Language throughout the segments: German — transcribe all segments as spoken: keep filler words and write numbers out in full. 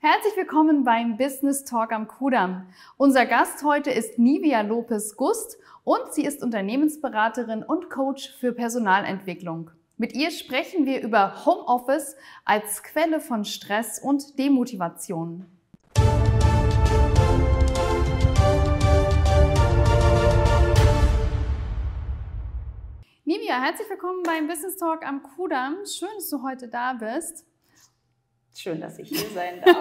Herzlich willkommen beim Business Talk am Kudamm. Unser Gast heute ist Nivia Lopez-Gust und sie ist Unternehmensberaterin und Coach für Personalentwicklung. Mit ihr sprechen wir über Homeoffice als Quelle von Stress und Demotivation. Nivia, herzlich willkommen beim Business Talk am Kudamm. Schön, dass du heute da bist. Schön, dass ich hier sein darf.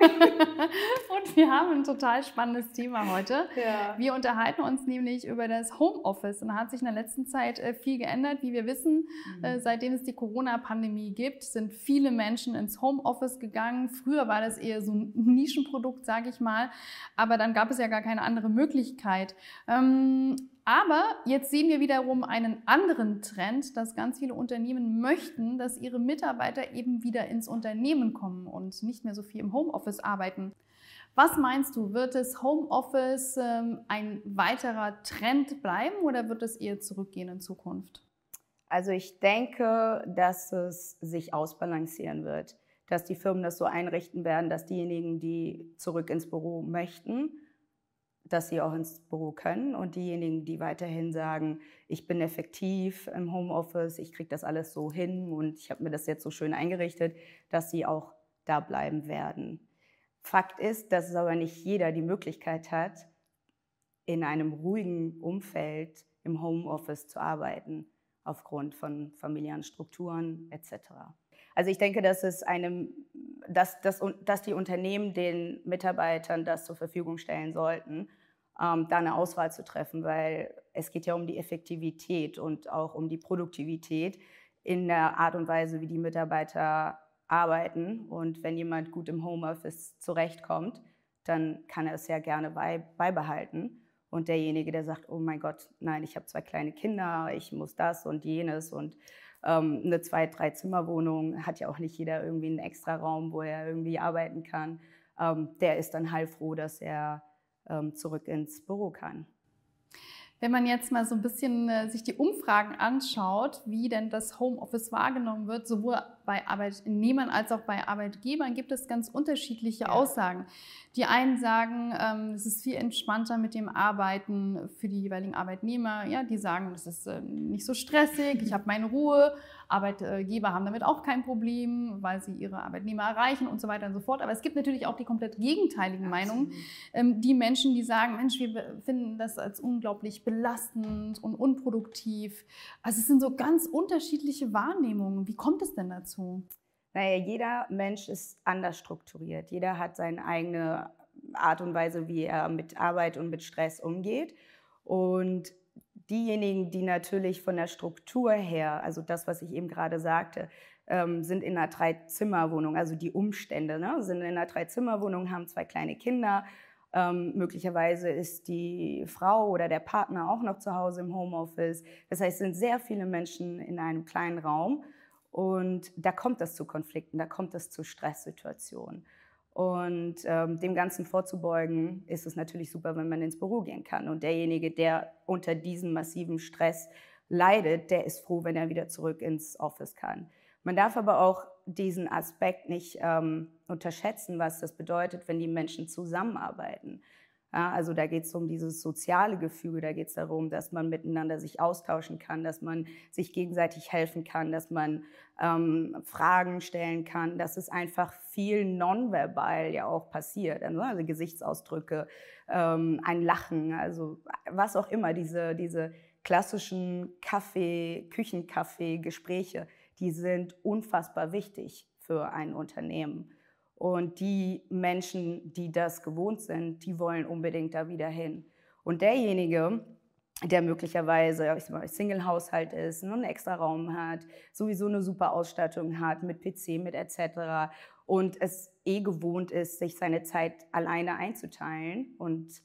Und wir haben ein total spannendes Thema heute. Ja. Wir unterhalten uns nämlich über das Homeoffice. Und da hat sich in der letzten Zeit viel geändert. Wie wir wissen, mhm. seitdem es die Corona-Pandemie gibt, sind viele Menschen ins Homeoffice gegangen. Früher war das eher so ein Nischenprodukt, sage ich mal. Aber dann gab es ja gar keine andere Möglichkeit. Ähm, Aber jetzt sehen wir wiederum einen anderen Trend, dass ganz viele Unternehmen möchten, dass ihre Mitarbeiter eben wieder ins Unternehmen kommen und nicht mehr so viel im Homeoffice arbeiten. Was meinst du, wird das Homeoffice ähm, ein weiterer Trend bleiben oder wird es eher zurückgehen in Zukunft? Also ich denke, dass es sich ausbalancieren wird, dass die Firmen das so einrichten werden, dass diejenigen, die zurück ins Büro möchten, dass sie auch ins Büro können und diejenigen, die weiterhin sagen, ich bin effektiv im Homeoffice, ich kriege das alles so hin und ich habe mir das jetzt so schön eingerichtet, dass sie auch da bleiben werden. Fakt ist, dass es aber nicht jeder die Möglichkeit hat, in einem ruhigen Umfeld im Homeoffice zu arbeiten, aufgrund von familiären Strukturen et cetera. Also ich denke, dass, es einem, dass, dass, dass die Unternehmen den Mitarbeitern das zur Verfügung stellen sollten, ähm, da eine Auswahl zu treffen, weil es geht ja um die Effektivität und auch um die Produktivität in der Art und Weise, wie die Mitarbeiter arbeiten. Und wenn jemand gut im Homeoffice zurechtkommt, dann kann er es ja gerne bei, beibehalten. Und derjenige, der sagt, oh mein Gott, nein, ich habe zwei kleine Kinder, ich muss das und jenes und ähm, eine Zwei-, Drei-Zimmer-Wohnung hat ja auch nicht jeder irgendwie einen extra Raum, wo er irgendwie arbeiten kann. Ähm, der ist dann heilfroh, dass er ähm, zurück ins Büro kann. Wenn man jetzt mal so ein bisschen äh, sich die Umfragen anschaut, wie denn das Homeoffice wahrgenommen wird, sowohl bei Arbeitnehmern als auch bei Arbeitgebern, gibt es ganz unterschiedliche ja. Aussagen. Die einen sagen, ähm, es ist viel entspannter mit dem Arbeiten für die jeweiligen Arbeitnehmer. Ja, die sagen, das ist äh, nicht so stressig, ich habe meine Ruhe. Arbeitgeber haben damit auch kein Problem, weil sie ihre Arbeitnehmer erreichen und so weiter und so fort. Aber es gibt natürlich auch die komplett gegenteiligen Meinungen. Ähm, die Menschen, die sagen, Mensch, wir finden das als unglaublich belastend und unproduktiv. Also es sind so ganz unterschiedliche Wahrnehmungen. Wie kommt es denn dazu? Naja, jeder Mensch ist anders strukturiert. Jeder hat seine eigene Art und Weise, wie er mit Arbeit und mit Stress umgeht. Und diejenigen, die natürlich von der Struktur her, also das, was ich eben gerade sagte, ähm, sind in einer Drei-Zimmer-Wohnung, also die Umstände, ne, sind in einer Drei-Zimmer-Wohnung, haben zwei kleine Kinder. Ähm, möglicherweise ist die Frau oder der Partner auch noch zu Hause im Homeoffice. Das heißt, es sind sehr viele Menschen in einem kleinen Raum. Und da kommt es zu Konflikten, da kommt es zu Stresssituationen. Und ähm, dem Ganzen vorzubeugen, ist es natürlich super, wenn man ins Büro gehen kann. Und derjenige, der unter diesem massiven Stress leidet, der ist froh, wenn er wieder zurück ins Office kann. Man darf aber auch diesen Aspekt nicht ähm, unterschätzen, was das bedeutet, wenn die Menschen zusammenarbeiten. Ja, also da geht es um dieses soziale Gefüge, da geht es darum, dass man miteinander sich austauschen kann, dass man sich gegenseitig helfen kann, dass man ähm, Fragen stellen kann, dass es einfach viel nonverbal ja auch passiert, also, also Gesichtsausdrücke, ähm, ein Lachen, also was auch immer, diese, diese klassischen Kaffee, Küchenkaffee-Gespräche, die sind unfassbar wichtig für ein Unternehmen. Und die Menschen, die das gewohnt sind, die wollen unbedingt da wieder hin. Und derjenige, der möglicherweise Single-Haushalt ist, einen extra Raum hat, sowieso eine super Ausstattung hat mit P C, mit et cetera und es eh gewohnt ist, sich seine Zeit alleine einzuteilen und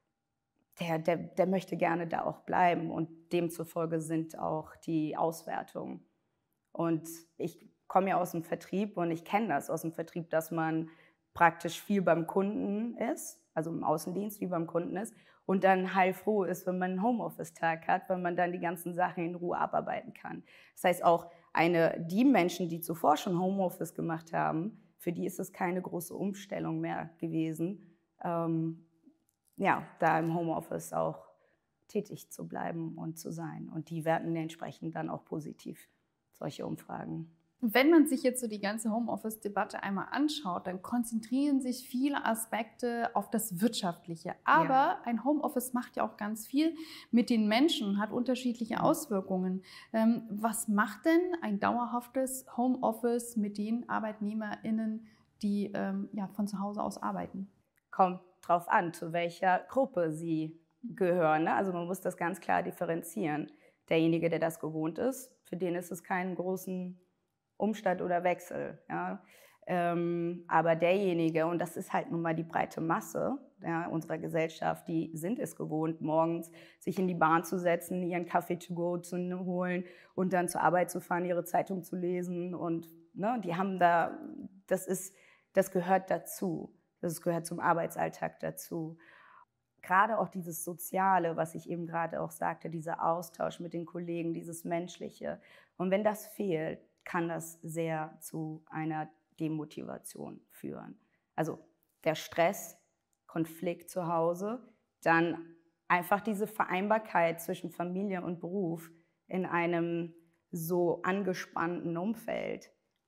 der, der, der möchte gerne da auch bleiben und demzufolge sind auch die Auswertungen. Und ich komme ja aus dem Vertrieb und ich kenne das aus dem Vertrieb, dass man praktisch viel beim Kunden ist, also im Außendienst wie beim Kunden ist und dann heilfroh ist, wenn man einen Homeoffice-Tag hat, weil man dann die ganzen Sachen in Ruhe abarbeiten kann. Das heißt auch, eine, die Menschen, die zuvor schon Homeoffice gemacht haben, für die ist es keine große Umstellung mehr gewesen, ähm, ja, da im Homeoffice auch tätig zu bleiben und zu sein. Und die werten entsprechend dann auch positiv, solche Umfragen. Wenn man sich jetzt so die ganze Homeoffice-Debatte einmal anschaut, dann konzentrieren sich viele Aspekte auf das Wirtschaftliche. Aber ja. ein Homeoffice macht ja auch ganz viel mit den Menschen, hat unterschiedliche Auswirkungen. Ähm, was macht denn ein dauerhaftes Homeoffice mit den ArbeitnehmerInnen, die ähm, ja, von zu Hause aus arbeiten? Kommt drauf an, zu welcher Gruppe sie gehören. Ne? Also man muss das ganz klar differenzieren. Derjenige, der das gewohnt ist, für den ist es keinen großen Umstand oder Wechsel. Ja. Ähm, aber derjenige, und das ist halt nun mal die breite Masse ja, unserer Gesellschaft, die sind es gewohnt, morgens sich in die Bahn zu setzen, ihren Kaffee to go zu holen und dann zur Arbeit zu fahren, ihre Zeitung zu lesen. Und ne, die haben da, das ist, das gehört dazu. Das gehört zum Arbeitsalltag dazu. Gerade auch dieses Soziale, was ich eben gerade auch sagte, dieser Austausch mit den Kollegen, dieses Menschliche. Und wenn das fehlt, kann das sehr zu einer Demotivation führen. Also der Stress, Konflikt zu Hause, dann einfach diese Vereinbarkeit zwischen Familie und Beruf in einem so angespannten Umfeld,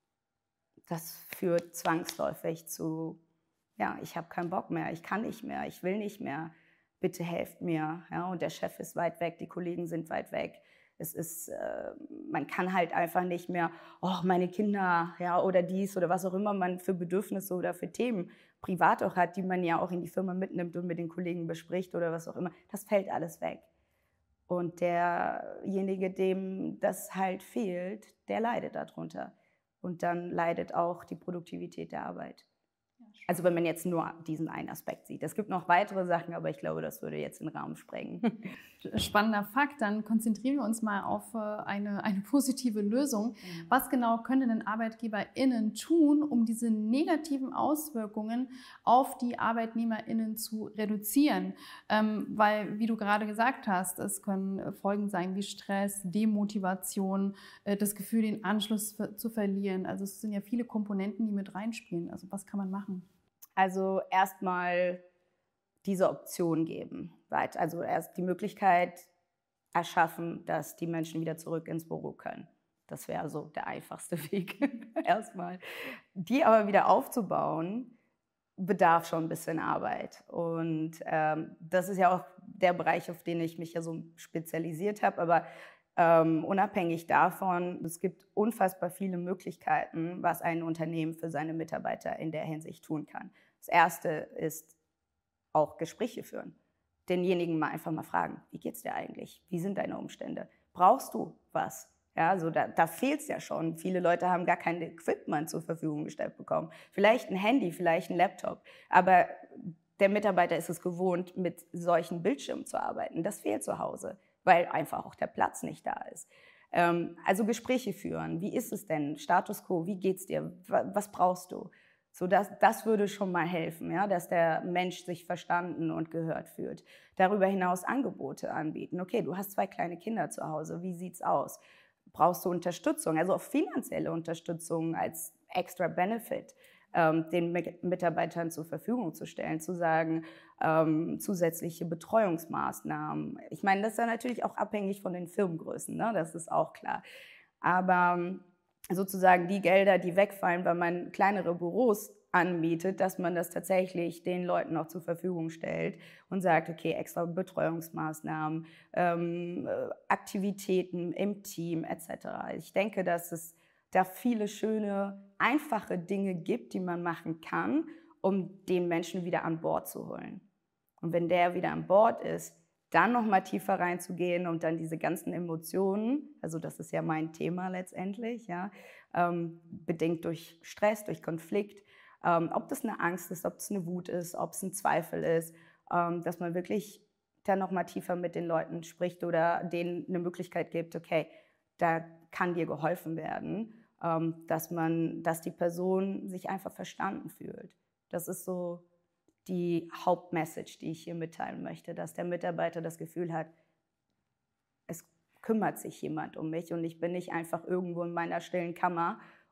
das führt zwangsläufig zu, ja, ich habe keinen Bock mehr, ich kann nicht mehr, ich will nicht mehr, bitte helft mir. Ja, und der Chef ist weit weg, die Kollegen sind weit weg. Es ist, äh, man kann halt einfach nicht mehr, oh, meine Kinder, ja, oder dies oder was auch immer man für Bedürfnisse oder für Themen privat auch hat, die man ja auch in die Firma mitnimmt und mit den Kollegen bespricht oder was auch immer. Das fällt alles weg. Und derjenige, dem das halt fehlt, der leidet darunter. Und dann leidet auch die Produktivität der Arbeit. Also wenn man jetzt nur diesen einen Aspekt sieht. Es gibt noch weitere Sachen, aber ich glaube, das würde jetzt den Rahmen sprengen. Spannender Fakt. Dann konzentrieren wir uns mal auf eine, eine positive Lösung. Mhm. Was genau können denn ArbeitgeberInnen tun, um diese negativen Auswirkungen auf die ArbeitnehmerInnen zu reduzieren? Ähm, weil, wie du gerade gesagt hast, es können Folgen sein wie Stress, Demotivation, äh, das Gefühl, den Anschluss zu verlieren. Also es sind ja viele Komponenten, die mit reinspielen. Also was kann man machen? Also erstmal diese Option geben. Also erst die Möglichkeit erschaffen, dass die Menschen wieder zurück ins Büro können. Das wäre so der einfachste Weg erstmal. Die aber wieder aufzubauen, bedarf schon ein bisschen Arbeit. Und ähm, das ist ja auch der Bereich, auf den ich mich ja so spezialisiert habe. Aber ähm, unabhängig davon, es gibt unfassbar viele Möglichkeiten, was ein Unternehmen für seine Mitarbeiter in der Hinsicht tun kann. Das Erste ist auch Gespräche führen. Denjenigen mal einfach mal fragen, wie geht's dir eigentlich? Wie sind deine Umstände? Brauchst du was? Ja, also da, da fehlt es ja schon. Viele Leute haben gar kein Equipment zur Verfügung gestellt bekommen. Vielleicht ein Handy, vielleicht ein Laptop. Aber der Mitarbeiter ist es gewohnt, mit solchen Bildschirmen zu arbeiten. Das fehlt zu Hause, weil einfach auch der Platz nicht da ist. Ähm, also Gespräche führen. Wie ist es denn? Status quo, wie geht's dir? Was brauchst du? So, das, das würde schon mal helfen, ja, dass der Mensch sich verstanden und gehört fühlt. Darüber hinaus Angebote anbieten. Okay, du hast zwei kleine Kinder zu Hause, wie sieht's aus? Brauchst du Unterstützung, also auch finanzielle Unterstützung als extra Benefit, ähm, den Mitarbeitern zur Verfügung zu stellen, zu sagen, ähm, zusätzliche Betreuungsmaßnahmen. Ich meine, das ist ja natürlich auch abhängig von den Firmengrößen, ne? Das ist auch klar. Aber sozusagen die Gelder, die wegfallen, weil man kleinere Büros anbietet, dass man das tatsächlich den Leuten noch zur Verfügung stellt und sagt, okay, extra Betreuungsmaßnahmen, ähm, Aktivitäten im Team et cetera. Ich denke, dass es da viele schöne, einfache Dinge gibt, die man machen kann, um den Menschen wieder an Bord zu holen. Und wenn der wieder an Bord ist, dann noch mal tiefer reinzugehen und dann diese ganzen Emotionen, also das ist ja mein Thema letztendlich, ja, ähm, bedingt durch Stress, durch Konflikt, ähm, ob das eine Angst ist, ob es eine Wut ist, ob es ein Zweifel ist, ähm, dass man wirklich dann noch mal tiefer mit den Leuten spricht oder denen eine Möglichkeit gibt, okay, da kann dir geholfen werden, ähm, dass man, dass die Person sich einfach verstanden fühlt. Das ist so die Hauptmessage, die ich hier mitteilen möchte, dass der Mitarbeiter das Gefühl hat, es kümmert sich jemand um mich und ich bin nicht einfach irgendwo in meiner stillen Kammer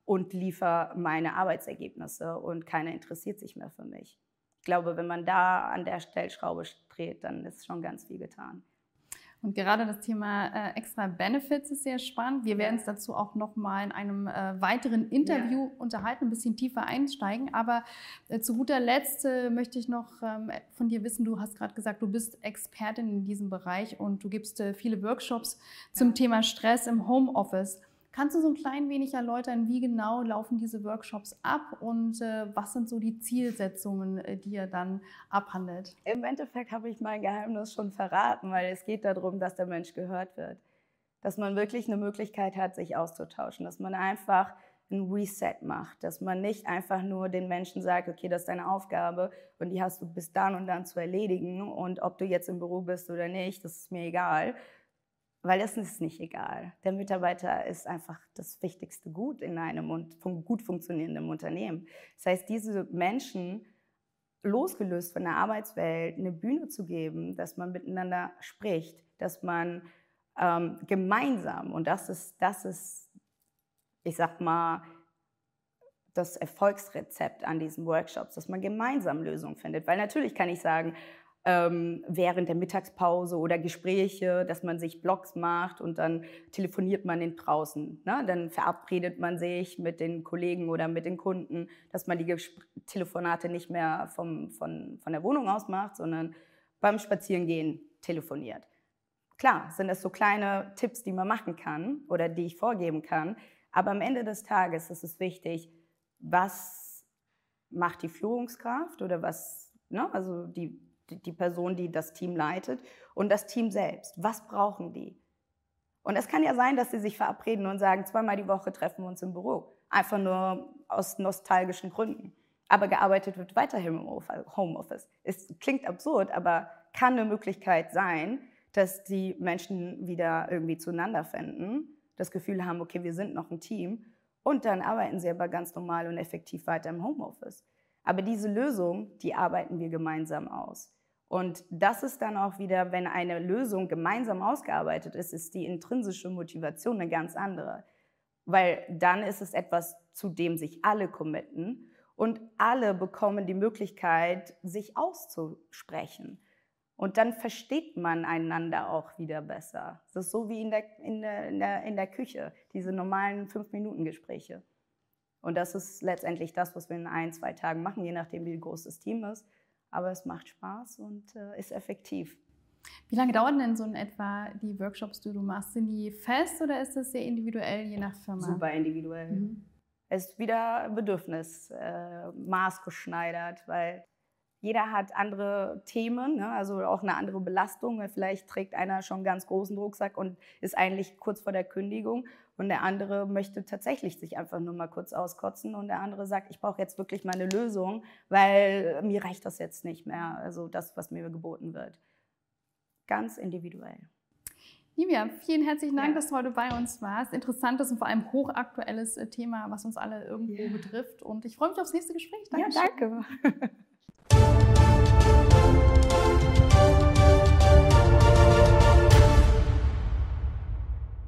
und liefere meine Arbeitsergebnisse und keiner interessiert sich mehr für mich. Ich glaube, wenn man da an der Stellschraube dreht, dann ist schon ganz viel getan. Und gerade das Thema äh, extra Benefits ist sehr spannend. Wir werden uns dazu auch noch mal in einem äh, weiteren Interview ja. unterhalten, ein bisschen tiefer einsteigen. Aber äh, zu guter Letzt äh, möchte ich noch ähm, von dir wissen, du hast gerade gesagt, du bist Expertin in diesem Bereich und du gibst äh, viele Workshops zum ja. Thema Stress im Homeoffice. Kannst du so ein klein wenig erläutern, wie genau laufen diese Workshops ab und äh, was sind so die Zielsetzungen, äh, die ihr dann abhandelt? Im Endeffekt habe ich mein Geheimnis schon verraten, weil es geht darum, dass der Mensch gehört wird. Dass man wirklich eine Möglichkeit hat, sich auszutauschen, dass man einfach ein Reset macht, dass man nicht einfach nur den Menschen sagt, okay, das ist deine Aufgabe und die hast du bis dann und dann zu erledigen und ob du jetzt im Büro bist oder nicht, das ist mir egal. Weil es ist nicht egal. Der Mitarbeiter ist einfach das wichtigste Gut in einem gut funktionierenden Unternehmen. Das heißt, diese Menschen, losgelöst von der Arbeitswelt, eine Bühne zu geben, dass man miteinander spricht, dass man ähm, gemeinsam, und das ist, das ist, ich sag mal, das Erfolgsrezept an diesen Workshops, dass man gemeinsam Lösungen findet. Weil natürlich kann ich sagen, Ähm, während der Mittagspause oder Gespräche, dass man sich Blogs macht und dann telefoniert man in draußen. Ne? Dann verabredet man sich mit den Kollegen oder mit den Kunden, dass man die Gespr- Telefonate nicht mehr vom, von, von der Wohnung aus macht, sondern beim Spazierengehen telefoniert. Klar, sind das so kleine Tipps, die man machen kann oder die ich vorgeben kann, aber am Ende des Tages ist es wichtig, was macht die Führungskraft oder was, ne? also die die Person, die das Team leitet und das Team selbst. Was brauchen die? Und es kann ja sein, dass sie sich verabreden und sagen, zweimal die Woche treffen wir uns im Büro. Einfach nur aus nostalgischen Gründen. Aber gearbeitet wird weiterhin im Homeoffice. Es klingt absurd, aber kann eine Möglichkeit sein, dass die Menschen wieder irgendwie zueinander finden, das Gefühl haben, okay, wir sind noch ein Team und dann arbeiten sie aber ganz normal und effektiv weiter im Homeoffice. Aber diese Lösung, die arbeiten wir gemeinsam aus. Und das ist dann auch wieder, wenn eine Lösung gemeinsam ausgearbeitet ist, ist die intrinsische Motivation eine ganz andere. Weil dann ist es etwas, zu dem sich alle committen und alle bekommen die Möglichkeit, sich auszusprechen. Und dann versteht man einander auch wieder besser. Das ist so wie in der, in der, in der, in der Küche, diese normalen fünf-Minuten-Gespräche. Und das ist letztendlich das, was wir in ein, zwei Tagen machen, je nachdem, wie groß das Team ist. Aber es macht Spaß und äh, ist effektiv. Wie lange dauern denn so in etwa die Workshops, die du machst? Sind die fest oder ist das sehr individuell, je nach Firma? Super individuell. Mhm. Es ist wieder Bedürfnis, äh, maßgeschneidert, weil jeder hat andere Themen, ne? Also auch eine andere Belastung. Vielleicht trägt einer schon einen ganz großen Rucksack und ist eigentlich kurz vor der Kündigung und der andere möchte tatsächlich sich einfach nur mal kurz auskotzen und der andere sagt, ich brauche jetzt wirklich mal eine Lösung, weil mir reicht das jetzt nicht mehr, also das, was mir geboten wird. Ganz individuell. Livia, vielen herzlichen Dank, ja. dass du heute bei uns warst. Interessantes und vor allem hochaktuelles Thema, was uns alle irgendwo ja. betrifft. Und ich freue mich aufs nächste Gespräch. Dankeschön. Ja, danke.